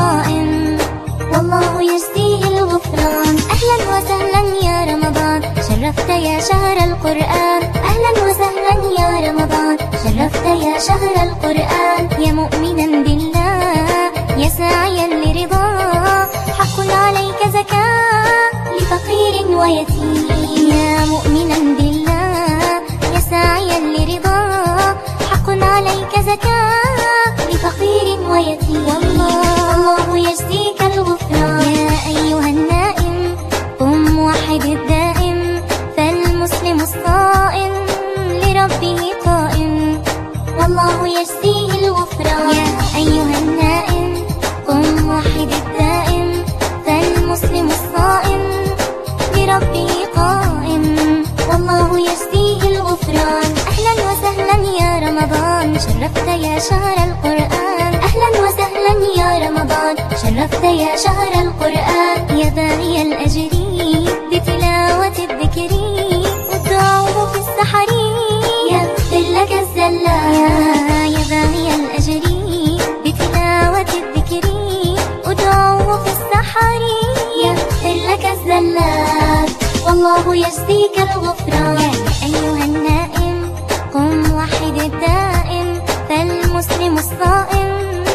قائم، والله يجزيه الغفران. أهلا وسهلا يا رمضان، شرفت يا شهر القرآن. أهلا وسهلا يا رمضان، شرفت يا شهر القرآن. يا مؤمنا بالله يا ساعيا لرضاه، حق عليك زكاة لفقير ويتيم. يا مؤمنا بالله يا ساعيا لرضاه، حق عليك زكاة لفقير ويتيم. والله يجزيك الغفران. يا أيها النائم قم وحد الدائم، فالمسلم الصائم لربه قائم، والله يجزيه الغفران. يا أيها النائم قم وحد الدائم، فالمسلم الصائم لربه قائم، والله يجزيه الغفران. أهلا وسهلا يا رمضان، شرفت يا شهر القرآن. أهلا وسهلا يا رمضان، شرفت يا شهر القرآن. يا باغي الأجر بتلاوة الذكر، ودعوه في السحر يغفر لك الزلات. يا باغي الأجر بتلاوة الذكر، ودعوه في السحر يغفر لك الزلات، والله يجزيك الغفران. يا أيها النائم قم وحد الدائم، فالمسلم الصائم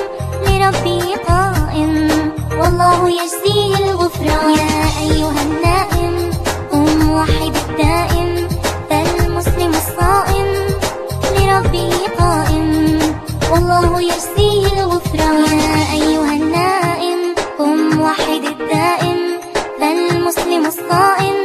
لربه قائم، والله يجزيه الغفران. يا أيها النائم قم وحد الدائم، فالمسلم الصائم لربه قائم، والله يجزيه الغفران. يا أيها النائم قم وحد الدائم، فالمسلم الصائم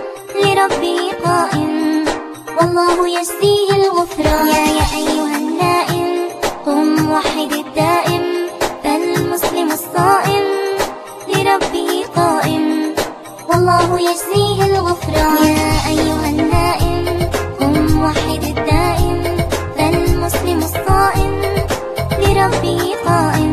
لربه قائم، والله يجزيه الغفران. يا أيها النائم قم وحد الدائم، فالمسلم الصائم لربه قائم، والله يجزيه الغفران. يا أيها النائم قم وحد الدائم، فالمسلم الصائم لربه قائم،